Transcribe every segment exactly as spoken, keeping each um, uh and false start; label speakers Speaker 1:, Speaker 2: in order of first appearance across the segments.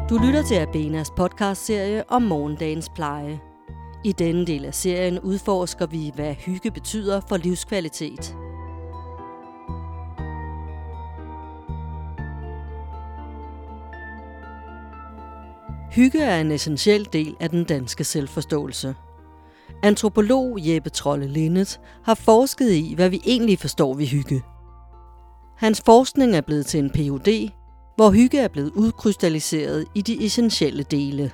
Speaker 1: Du lytter til Abenas podcastserie om morgendagens pleje. I denne del af serien udforsker vi, hvad hygge betyder for livskvalitet. Hygge er en essentiel del af den danske selvforståelse. Antropolog Jeppe Trolle Lindet har forsket i, hvad vi egentlig forstår ved hygge. Hans forskning er blevet til en P H D, hvor hygge er blevet udkrystalliseret i de essentielle dele.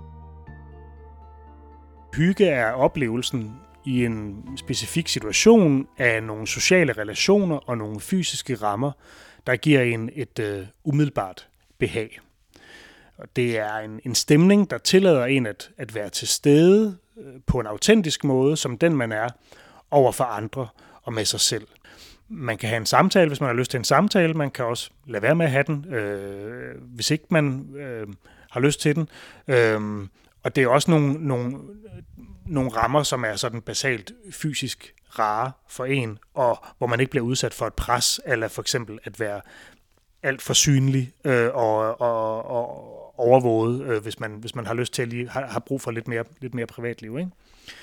Speaker 2: Hygge er oplevelsen i en specifik situation af nogle sociale relationer og nogle fysiske rammer, der giver en et uh, umiddelbart behag. Og det er en, en stemning, der tillader en at, at være til stede uh, på en autentisk måde, som den man er, over for andre og med sig selv. Man kan have en samtale, hvis man har lyst til en samtale. Man kan også lade være med at have den, øh, hvis ikke man øh, har lyst til den. Øh, og det er også nogle, nogle, nogle rammer, som er sådan basalt fysisk rare for en, og hvor man ikke bliver udsat for et pres, eller for eksempel at være alt for synlig øh, og, og, og overvåget, øh, hvis, man, hvis man har lyst til at lige, har, har brug for lidt mere, lidt mere privatliv, ikke?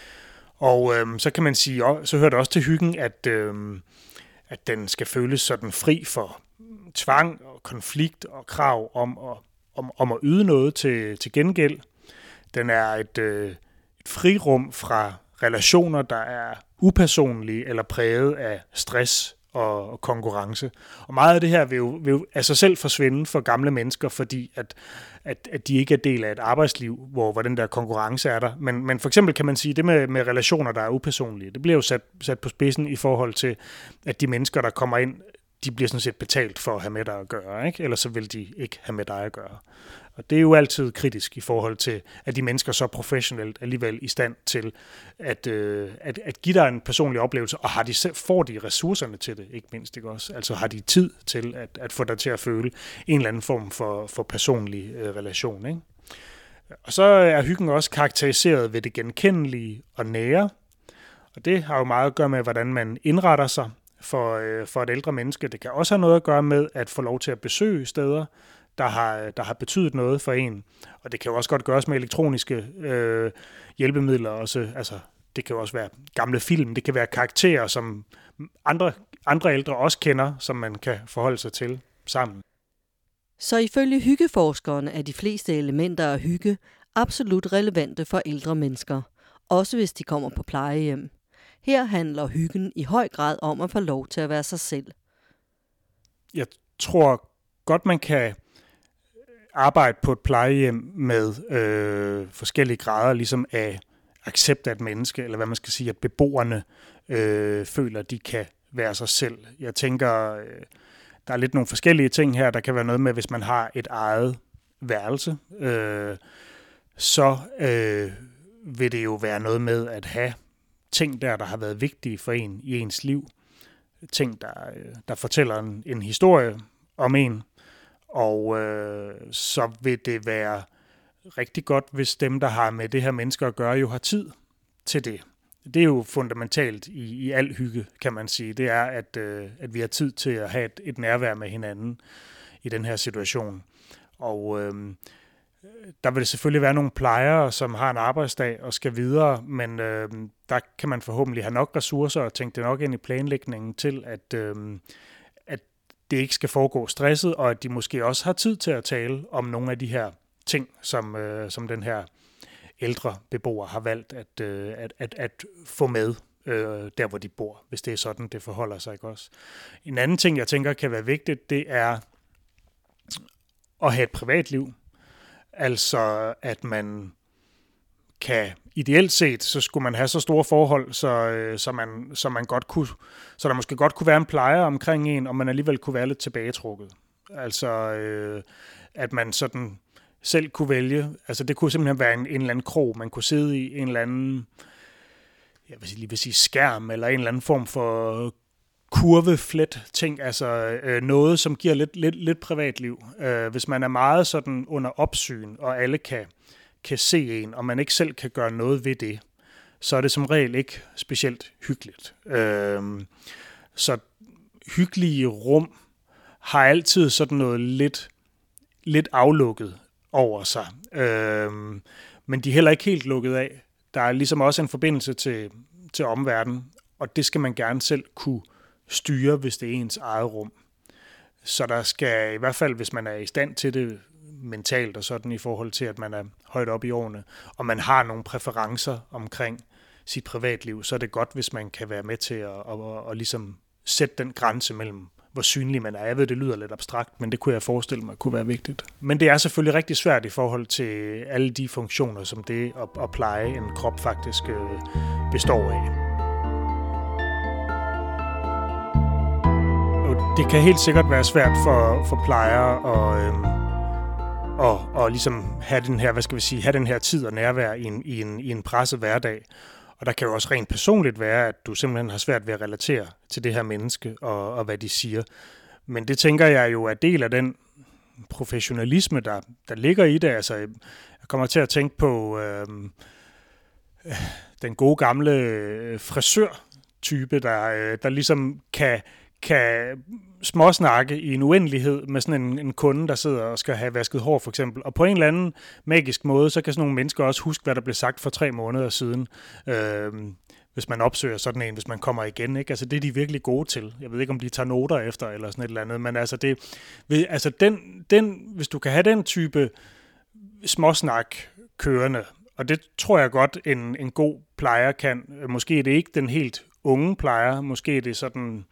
Speaker 2: Og øh, så kan man sige, så hører det også til hyggen, at øh, at den skal føles sådan fri for tvang og konflikt og krav om at, om, om at yde noget til, til gengæld. Den er et, øh, et frirum fra relationer, der er upersonlige eller præget af stress og, og konkurrence. Og meget af det her vil jo, vil jo af sig selv forsvinde for gamle mennesker, fordi at, at, at de ikke er del af et arbejdsliv, hvor, hvor den der konkurrence er der. Men, men for eksempel kan man sige, det med, med relationer, der er upersonlige, det bliver jo sat, sat på spidsen i forhold til, at de mennesker, der kommer ind, de bliver sådan set betalt for at have med dig at gøre, ikke? Ellers så vil de ikke have med dig at gøre. Og det er jo altid kritisk i forhold til, at de mennesker så professionelt alligevel i stand til at, øh, at, at give dig en personlig oplevelse, og har de, får de ressourcerne til det, ikke mindst, ikke også? Altså har de tid til at, at få dig til at føle en eller anden form for, for personlig øh, relation, ikke? Og så er hyggen også karakteriseret ved det genkendelige og nære, og det har jo meget at gøre med, hvordan man indretter sig for, øh, for et ældre menneske. Det kan også have noget at gøre med at få lov til at besøge steder, der har, der har betydet noget for en. Og det kan jo også godt gøres med elektroniske øh, hjælpemidler også. Altså, det kan jo også være gamle film. Det kan være karakterer, som andre, andre ældre også kender, som man kan forholde sig til sammen.
Speaker 1: Så ifølge hyggeforskeren er de fleste elementer af hygge absolut relevante for ældre mennesker, også hvis de kommer på plejehjem. Her handler hyggen i høj grad om at få lov til at være sig selv.
Speaker 2: Jeg tror godt, man kan arbejde på et plejehjem med øh, forskellige grader ligesom af accept af et menneske, eller hvad man skal sige, at beboerne øh, føler, at de kan være sig selv. Jeg tænker, øh, der er lidt nogle forskellige ting her. Der kan være noget med, hvis man har et eget værelse, øh, så øh, vil det jo være noget med at have ting der, der har været vigtige for en i ens liv. Ting, der, der fortæller en, en historie om en. Og øh, så vil det være rigtig godt, hvis dem, der har med det her mennesker at gøre, jo har tid til det. Det er jo fundamentalt i, i al hygge, kan man sige. Det er, at, øh, at vi har tid til at have et, et nærvær med hinanden i den her situation. Og øh, der vil det selvfølgelig være nogle plejere, som har en arbejdsdag og skal videre, men øh, der kan man forhåbentlig have nok ressourcer og tænke det nok ind i planlægningen til, at øh, det ikke skal foregå stresset, og at de måske også har tid til at tale om nogle af de her ting, som, øh, som den her ældre beboer har valgt at, øh, at, at, at få med øh, der, hvor de bor, hvis det er sådan, det forholder sig, ikke også. En anden ting, jeg tænker kan være vigtigt, det er at have et privatliv. Altså, at man kan, ideelt set, så skulle man have så store forhold, så, øh, så, man, så, man godt kunne, så der måske godt kunne være en plejer omkring en, og man alligevel kunne være lidt tilbagetrukket. Altså, øh, at man sådan selv kunne vælge. Altså, det kunne simpelthen være en, en eller anden krog, man kunne sidde i, en eller anden, jeg vil lige vil sige skærm, eller en eller anden form for kurveflet ting, altså øh, noget, som giver lidt, lidt, lidt privatliv. Øh, hvis man er meget sådan under opsyn, og alle kan kan se en, og man ikke selv kan gøre noget ved det, så er det som regel ikke specielt hyggeligt. Øhm, så hyggelige rum har altid sådan noget lidt, lidt aflukket over sig. Øh, men de er heller ikke helt lukket af. Der er ligesom også en forbindelse til, til omverdenen, og det skal man gerne selv kunne styre, hvis det er ens eget rum. Så der skal i hvert fald, hvis man er i stand til det mentalt og sådan i forhold til, at man er højt op i årene, og man har nogle præferencer omkring sit privatliv, så er det godt, hvis man kan være med til at, at, at, at ligesom sætte den grænse mellem, hvor synlig man er. Jeg ved, det lyder lidt abstrakt, men det kunne jeg forestille mig kunne være vigtigt. Men det er selvfølgelig rigtig svært i forhold til alle de funktioner, som det at, at pleje en krop faktisk består af. Og det kan helt sikkert være svært for, for plejere at, øhm, og, og ligesom have den her, hvad skal vi sige, have den her tid og nærvær i en, i en, i en presset hverdag. Og der kan jo også rent personligt være, at du simpelthen har svært ved at relatere til det her menneske og, og hvad de siger. Men det tænker jeg jo er del af den professionalisme, der, der ligger i det. Altså, jeg kommer til at tænke på øh, den gode gamle frisør-type, der, der ligesom kan, kan småsnakke i en uendelighed med sådan en, en kunde, der sidder og skal have vasket hår for eksempel. Og på en eller anden magisk måde, så kan sådan nogle mennesker også huske, hvad der blev sagt for tre måneder siden, øh, hvis man opsøger sådan en, hvis man kommer igen. Ikke? Altså det er de virkelig gode til. Jeg ved ikke, om de tager noter efter eller sådan et eller andet, men altså, det, altså den, den, hvis du kan have den type småsnak kørende, og det tror jeg godt, en, en god plejer kan. Måske er det ikke den helt unge plejer, måske er det sådan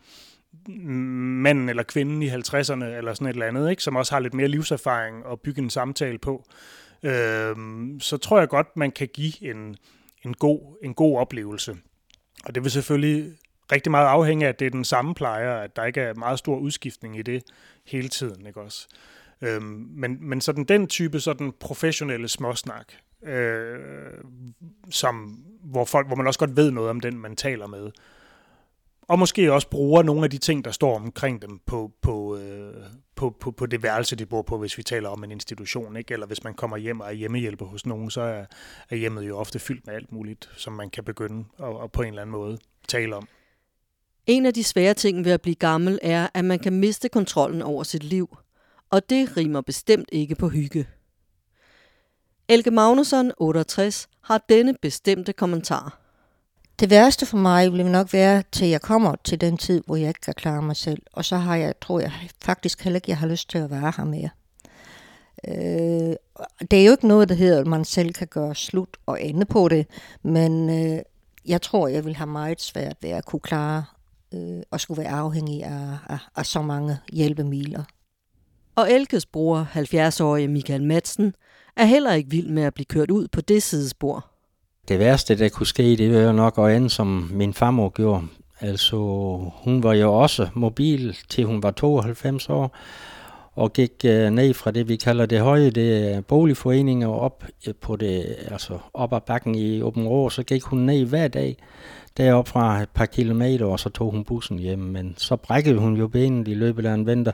Speaker 2: manden eller kvinden i halvtredserne eller sådan et eller andet, ikke, som også har lidt mere livserfaring at bygge en samtale på, øhm, så tror jeg godt, man kan give en, en, god, en god oplevelse. Og det vil selvfølgelig rigtig meget afhænge af, at det er den samme plejer, at der ikke er meget stor udskiftning i det hele tiden, ikke også? Øhm, men, men sådan den type sådan professionelle småsnak, øh, som, hvor, folk, hvor man også godt ved noget om den, man taler med, og måske også bruger nogle af de ting, der står omkring dem på, på, øh, på, på, på det værelse, de bor på, hvis vi taler om en institution, ikke? Eller hvis man kommer hjem og er hjemmehjælper hos nogen, så er, er hjemmet jo ofte fyldt med alt muligt, som man kan begynde at, at på en eller anden måde tale om.
Speaker 1: En af de svære ting ved at blive gammel er, at man kan miste kontrollen over sit liv, og det rimer bestemt ikke på hygge. Elke Magnusson, otteogtres, har denne bestemte kommentar.
Speaker 3: Det værste for mig vil nok være, til jeg kommer til den tid, hvor jeg ikke kan klare mig selv. Og så har jeg, tror jeg faktisk heller ikke, jeg har lyst til at være her mere. Øh, det er jo ikke noget, der hedder, at man selv kan gøre slut og ende på det. Men øh, jeg tror, jeg vil have meget svært ved at kunne klare øh, og skulle være afhængig af, af, af så mange hjælpemidler.
Speaker 1: Og Elkes bror, halvfjerds-årige Michael Madsen, er heller ikke vild med at blive kørt ud på det sidespor.
Speaker 4: Det værste, der kunne ske, det var jo nok at ende, som min farmor gjorde. Altså, hun var jo også mobil, til hun var tooghalvfems år, og gik uh, ned fra det, vi kalder det høje, det er boligforeninger, op på det, altså op ad bakken i Aabenraa, så gik hun ned hver dag, derop fra et par kilometer, og så tog hun bussen hjem. Men så brækkede hun jo benet i løbet af en vinter,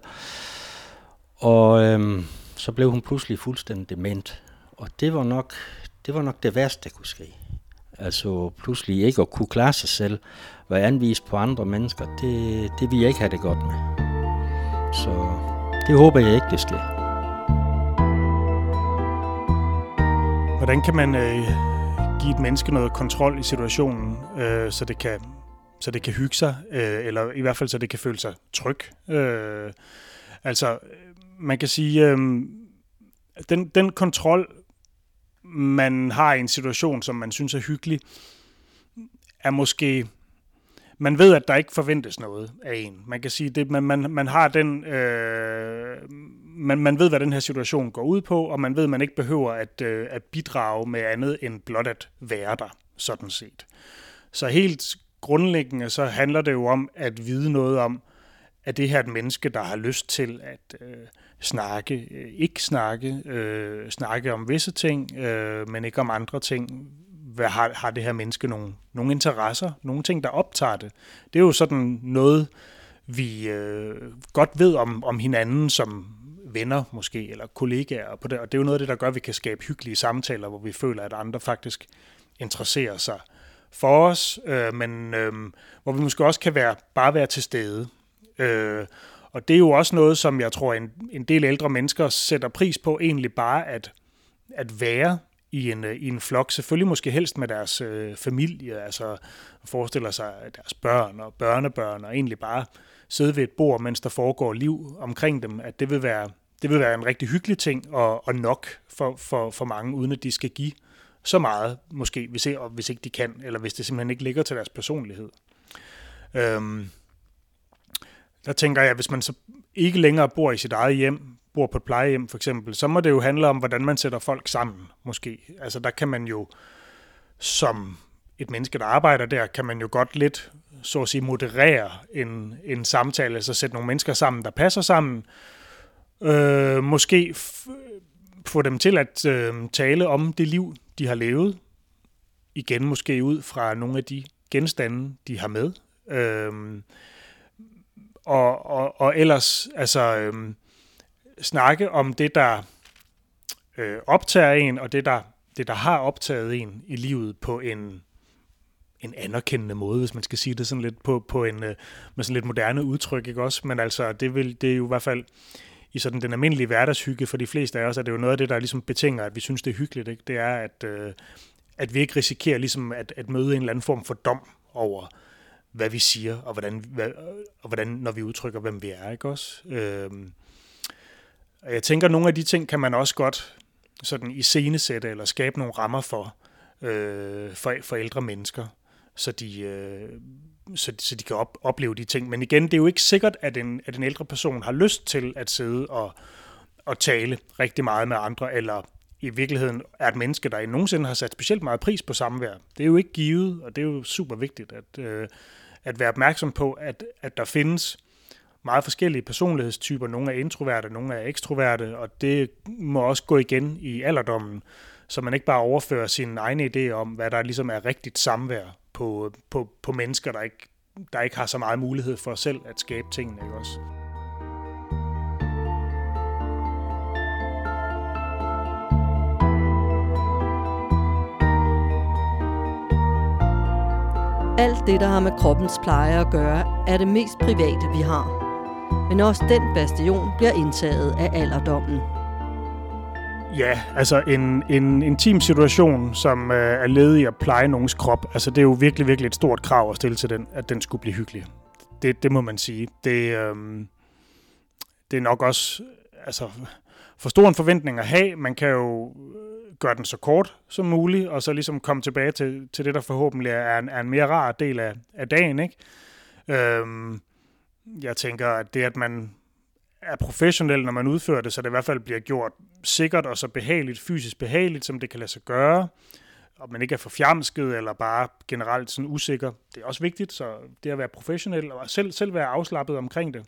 Speaker 4: og øhm, så blev hun pludselig fuldstændig dement. Og det var nok... Det var nok det værste, der kunne ske. Altså pludselig ikke at kunne klare sig selv, være anvist på andre mennesker, det, det vil jeg ikke have det godt med. Så det håber jeg ikke, det sker.
Speaker 2: Hvordan kan man øh, give et menneske noget kontrol i situationen, øh, så, det kan, så det kan hygge sig, øh, eller i hvert fald så det kan føle sig tryg? Øh, altså, man kan sige, øh, den, den kontrol, man har i en situation, som man synes er hyggelig, er måske, man ved, at der ikke forventes noget af en. Man kan sige, det, man, man, man har den, øh, man, man ved, hvad den her situation går ud på, og man ved, at man ikke behøver at, øh, at bidrage med andet end blot at være der, sådan set. Så helt grundlæggende, så handler det jo om at vide noget om, at det her et menneske, der har lyst til at øh, snakke, øh, ikke snakke, øh, snakke om visse ting, øh, men ikke om andre ting. Hvad har, har det her menneske nogle, nogle interesser, nogle ting, der optager det? Det er jo sådan noget, vi øh, godt ved om, om hinanden som venner måske, eller kollegaer. På det. Og det er jo noget af det, der gør, at vi kan skabe hyggelige samtaler, hvor vi føler, at andre faktisk interesserer sig for os, øh, men øh, hvor vi måske også kan være, bare være til stede. Øh, Og det er jo også noget, som jeg tror, en, en del ældre mennesker sætter pris på, egentlig bare at, at være i en, i en flok. Selvfølgelig måske helst med deres øh, familie, altså forestiller sig deres børn og børnebørn, og egentlig bare sidde ved et bord, mens der foregår liv omkring dem, at det vil være, det vil være en rigtig hyggelig ting, og, og nok for, for, for mange, uden at de skal give så meget, måske, hvis ikke, hvis ikke de kan, eller hvis det simpelthen ikke ligger til deres personlighed. Øhm, der tænker jeg, at hvis man så ikke længere bor i sit eget hjem, bor på et plejehjem for eksempel, så må det jo handle om, hvordan man sætter folk sammen, måske. Altså der kan man jo, som et menneske, der arbejder der, kan man jo godt lidt, så at sige, moderere en, en samtale, altså sætte nogle mennesker sammen, der passer sammen. Øh, måske f- få dem til at øh, tale om det liv, de har levet. Igen måske ud fra nogle af de genstande, de har med. Øh, og, og, og ellers altså øh, snakke om det, der øh, optager en, og det der, det, der har optaget en i livet på en, en anerkendende måde, hvis man skal sige det sådan lidt på, på en, med sådan lidt moderne udtryk, ikke også? Men altså, det, vil, det er jo i hvert fald i sådan den almindelige hverdagshygge for de fleste af os, er det jo noget af det, der ligesom betinger, at vi synes, det er hyggeligt, ikke? Det er, at, øh, at vi ikke risikerer ligesom at, at møde en eller anden form for dom over, hvad vi siger, og hvordan, hvad, og hvordan når vi udtrykker, hvem vi er, ikke også? Øh, jeg tænker, at nogle af de ting kan man også godt sådan iscenesætte eller skabe nogle rammer for, øh, for, for ældre mennesker, så de, øh, så, så de kan op, opleve de ting. Men igen, det er jo ikke sikkert, at en, at en ældre person har lyst til at sidde og, og tale rigtig meget med andre, eller i virkeligheden er et menneske, der nogensinde har sat specielt meget pris på samvær. Det er jo ikke givet, og det er jo super vigtigt at, øh, at være opmærksom på, at, at der findes meget forskellige personlighedstyper. Nogle er introverte, nogle er ekstroverte, og det må også gå igen i alderdommen, så man ikke bare overfører sine egne idéer om, hvad der ligesom er rigtigt samvær på, på, på mennesker, der ikke, der ikke har så meget mulighed for selv at skabe tingene, ikke også?
Speaker 1: Alt det, der har med kroppens pleje at gøre, er det mest private, vi har. Men også den bastion bliver indtaget af alderdommen.
Speaker 2: Ja, altså en, en intim situation, som øh, er led i at pleje nogens krop, altså det er jo virkelig, virkelig et stort krav at stille til den, at den skulle blive hyggelig. Det, det må man sige. Det, øh, det er nok også altså, for stor en forventning at have. Man kan jo gøre den så kort som muligt, og så ligesom komme tilbage til, til det, der forhåbentlig er en, er en mere rar del af, af dagen, ikke? Øh, jeg tænker, at det, at man er professionel, når man udfører det, så det i hvert fald bliver gjort sikkert og så behageligt, fysisk behageligt, som det kan lade sig gøre, og man ikke er for fjamsket eller bare generelt sådan usikker. Det er også vigtigt, så det at være professionel og selv, selv være afslappet omkring det.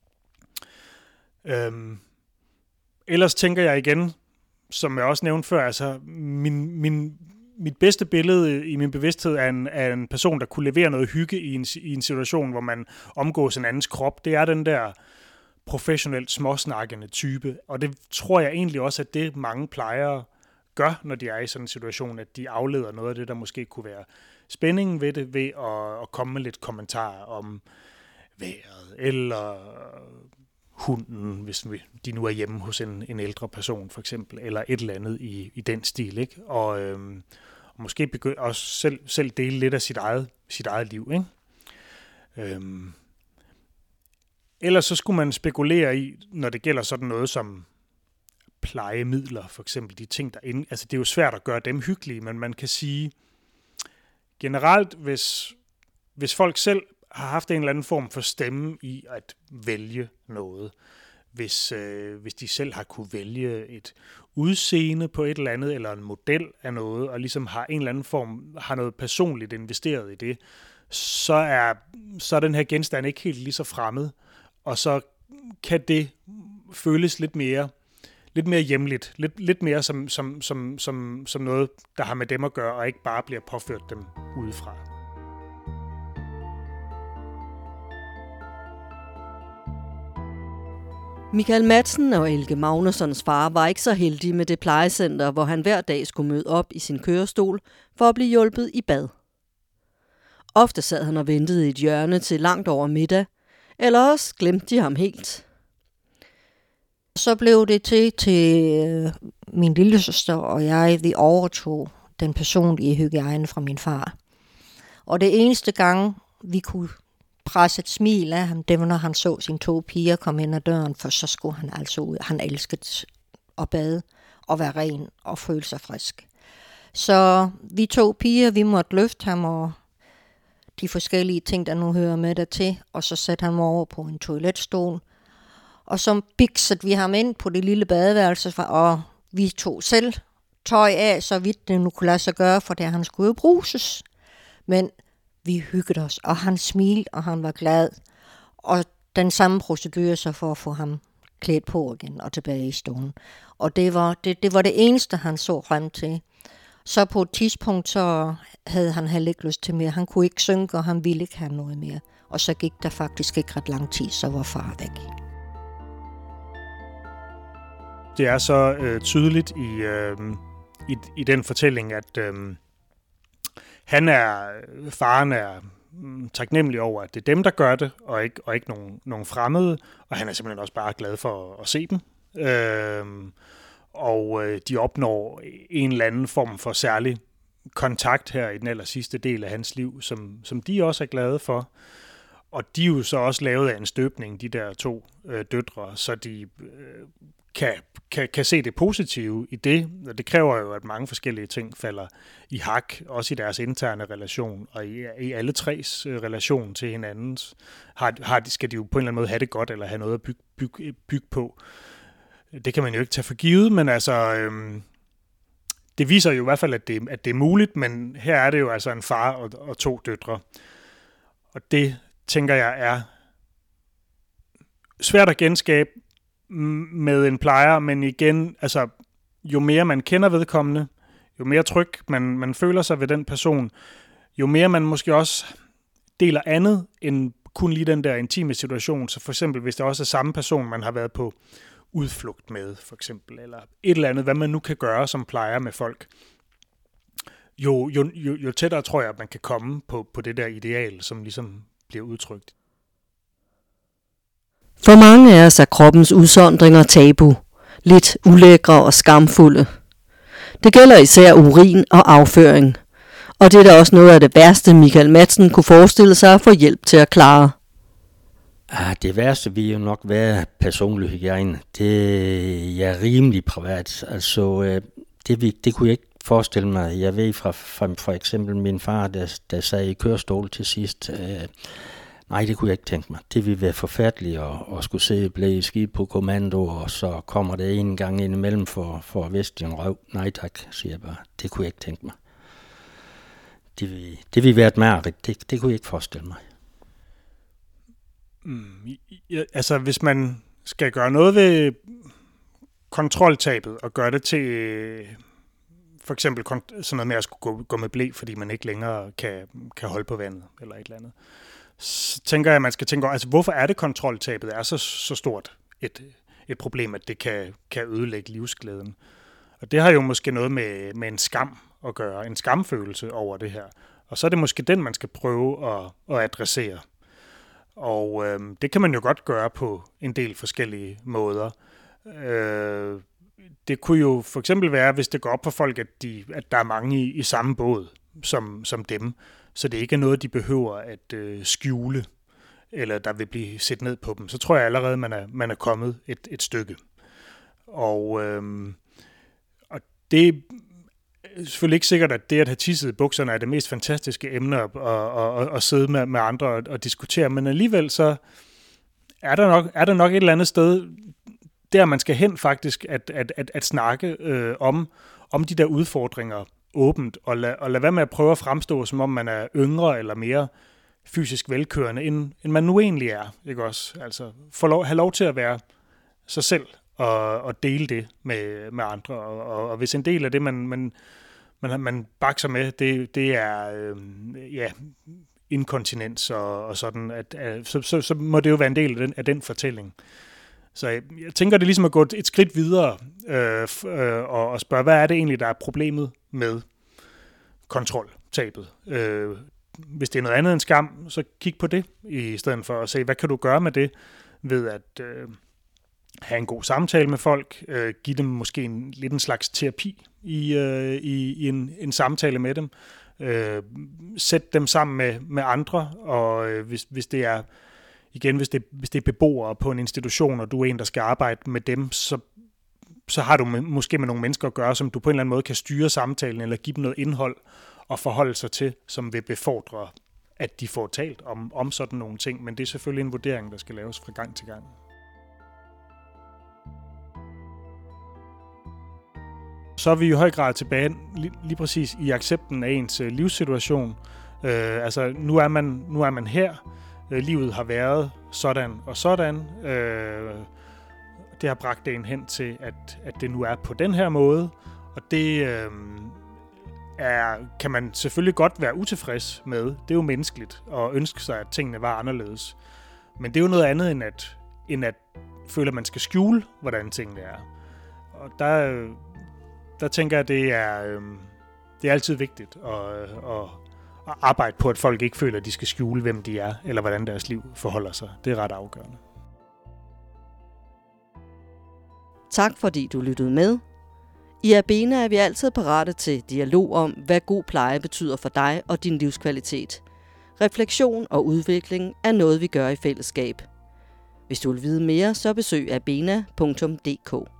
Speaker 2: Øhm, ellers tænker jeg igen, som jeg også nævnte før, altså min, min, mit bedste billede i min bevidsthed er en, er en person, der kunne levere noget hygge i en, i en situation, hvor man omgås en andens krop. Det er den der professionelt småsnakkende type, og det tror jeg egentlig også, at det mange plejere gør, når de er i sådan en situation, at de afleder noget af det, der måske kunne være spændingen ved det, ved at, at komme med lidt kommentarer om vejret, eller hunden, hvis de nu er hjemme hos en, en ældre person for eksempel, eller et eller andet i, i den stil, ikke? Og, øhm, og måske begynde også selv, selv dele lidt af sit eget, sit eget liv, ikke? Øhm, Ellers så skulle man spekulere i, når det gælder sådan noget som plejemidler, for eksempel de ting, der inde, altså det er jo svært at gøre dem hyggelige, men man kan sige generelt, hvis, hvis folk selv har haft en eller anden form for stemme i at vælge noget, hvis, øh, hvis de selv har kunne vælge et udseende på et eller andet, eller en model af noget, og ligesom har en eller anden form, har noget personligt investeret i det, så er, så er den her genstand ikke helt lige så fremmed, og så kan det føles lidt mere, lidt mere hjemligt, lidt, lidt mere som, som, som, som, som noget, der har med dem at gøre, og ikke bare bliver påført dem udefra.
Speaker 1: Michael Madsen og Elke Magnussons far var ikke så heldig med det plejecenter, hvor han hver dag skulle møde op i sin kørestol for at blive hjulpet i bad. Ofte sad han og ventede i et hjørne til langt over middag, Eller også glemte de ham helt.
Speaker 3: Så blev det til, til øh, min lillesøster og jeg, vi overtog den personlige hygiejne fra min far. Og det eneste gang, vi kunne presse et smil af ham, det var, når han så sine to piger komme ind ad døren, for så skulle han altså ud. Han elskede at bade og være ren og føle sig frisk. Så vi to piger, vi måtte løfte ham og de forskellige ting, der nu hører med dertil, og så satte han mig over på en toiletstol. Og så biksede vi ham ind på det lille badeværelse, og vi tog selv tøj af, så vidt det nu kunne lade sig gøre, for det han skulle jo bruses. Men vi hyggede os, og han smilte, og han var glad. Og den samme procedure så for at få ham klædt på igen og tilbage i stolen. Og det var det, det var det eneste, han så frem til. Så på et tidspunkt, så havde han heller ikke lyst til mere. Han kunne ikke synge, og han ville ikke have noget mere. Og så gik der faktisk ikke ret lang tid, så var far væk.
Speaker 2: Det er så øh, tydeligt i, øh, i, i den fortælling, at øh, han er, faren er mm, taknemmelig over, at det er dem, der gør det, og ikke, og ikke nogen, nogen fremmede. Og han er simpelthen også bare glad for at, at se dem. Øh, og øh, de opnår en eller anden form for særlig kontakt her i den aller sidste del af hans liv, som, som de også er glade for. Og de er jo så også lavet af en støbning, de der to øh, døtre, så de øh, kan, kan, kan se det positive i det. Og det kræver jo, at mange forskellige ting falder i hak, også i deres interne relation, og i, i alle tres øh, relation til hinandens. Har, har, skal de jo på en eller anden måde have det godt, eller have noget at bygge, bygge, bygge på. Det kan man jo ikke tage for givet, men altså... Øh, det viser jo i hvert fald, at det, at det er muligt, men her er det jo altså en far og, og to døtre. Og det, tænker jeg, er svært at genskabe med en plejer, men igen, altså, jo mere man kender vedkommende, jo mere tryg man, man føler sig ved den person, jo mere man måske også deler andet end kun lige den der intime situation. Så for eksempel, hvis det også er samme person, man har været på udflugt med, for eksempel, eller et eller andet, hvad man nu kan gøre som plejer med folk, jo, jo, jo, jo tættere tror jeg, at man kan komme på, på det der ideal, som ligesom bliver udtrykt.
Speaker 1: For mange af os er kroppens udsondringer tabu, lidt ulækre og skamfulde. Det gælder især urin og afføring, og det er da også noget af det værste, Michael Madsen kunne forestille sig at få hjælp til at klare.
Speaker 4: Ah, det værste vil jo nok være personlig hygiejne. Det er rimelig privat. Altså, det, det kunne jeg ikke forestille mig. Jeg ved fra, fra for eksempel min far, der, der sad i kørestol til sidst. Øh, nej, det kunne jeg ikke tænke mig. Det ville være forfærdeligt at, at skulle se og blive skidt på kommando, og så kommer det en gang ind imellem for, for at viste en røv. Nej tak, siger jeg bare. Det kunne jeg ikke tænke mig. Det ville, det ville være et mareridt. Det, det kunne jeg ikke forestille mig.
Speaker 2: Mm, ja, altså, hvis man skal gøre noget ved kontroltabet og gøre det til for eksempel sådan noget med at skulle gå, gå med ble, fordi man ikke længere kan, kan holde på vandet eller et eller andet, så tænker jeg, at man skal tænke over, altså, hvorfor er det kontroltabet er så, så stort et, et problem, at det kan, kan ødelægge livsglæden. Og det har jo måske noget med, med en skam at gøre, en skamfølelse over det her. Og så er det måske den, man skal prøve at, at adressere. Og øh, det kan man jo godt gøre på en del forskellige måder. Øh, det kunne jo for eksempel være, hvis det går op for folk, at, de, at der er mange i, i samme båd som, som dem, så det ikke er noget, de behøver at øh, skjule, eller der vil blive set ned på dem. Så tror jeg allerede, man er, man er kommet et, et stykke. Og, øh, og det er selvfølgelig ikke sikkert, at det at have tisset i bukserne er det mest fantastiske emne at, at, at, at sidde med, med andre og, og diskutere, men alligevel så er der nok, er der nok et eller andet sted, der man skal hen faktisk, at, at, at, at snakke øh, om, om de der udfordringer åbent, og lade og lad være med at prøve at fremstå, som om man er yngre eller mere fysisk velkørende, end, end man nu egentlig er. Ikke også? Altså, få lov, have lov til at være sig selv, og, og dele det med, med andre. Og, og, og hvis en del af det, man, man, man, man bakser med, det, det er øh, ja, inkontinens og, og sådan, at, at, så, så, så må det jo være en del af den, af den fortælling. Så jeg, jeg tænker, det er ligesom at gå et, et skridt videre øh, øh, og, og spørge, hvad er det egentlig, der er problemet med kontroltabet? Øh, hvis det er noget andet end skam, så kig på det, i stedet for at se, hvad kan du gøre med det, ved at øh, have en god samtale med folk, øh, give dem måske en, lidt en slags terapi i, øh, i, i en, en samtale med dem, øh, sæt dem sammen med, med andre, og øh, hvis, hvis det er igen, hvis det, hvis det er beboere på en institution, og du er en, der skal arbejde med dem, så, så har du med, måske med nogle mennesker at gøre, som du på en eller anden måde kan styre samtalen, eller give dem noget indhold og forholde sig til, som vil befordre, at de får talt om, om sådan nogle ting. Men det er selvfølgelig en vurdering, der skal laves fra gang til gang. Så er vi i høj grad tilbage lige, lige præcis i accepten af ens øh, livssituation. Øh, altså, nu er man, nu er man her. Øh, livet har været sådan og sådan. Øh, det har bragt en hen til, at, at det nu er på den her måde. Og det øh, er, kan man selvfølgelig godt være utilfreds med. Det er jo menneskeligt at ønske sig, at tingene var anderledes. Men det er jo noget andet end at, end at føle, at man skal skjule, hvordan tingene er. Og der, der tænker jeg, at det er, øh, det er altid vigtigt at, at, at arbejde på, at folk ikke føler, at de skal skjule, hvem de er, eller hvordan deres liv forholder sig. Det er ret afgørende.
Speaker 1: Tak fordi du lyttede med. I Abena er vi altid parate til dialog om, hvad god pleje betyder for dig og din livskvalitet. Refleksion og udvikling er noget, vi gør i fællesskab. Hvis du vil vide mere, så besøg abena punktum d k.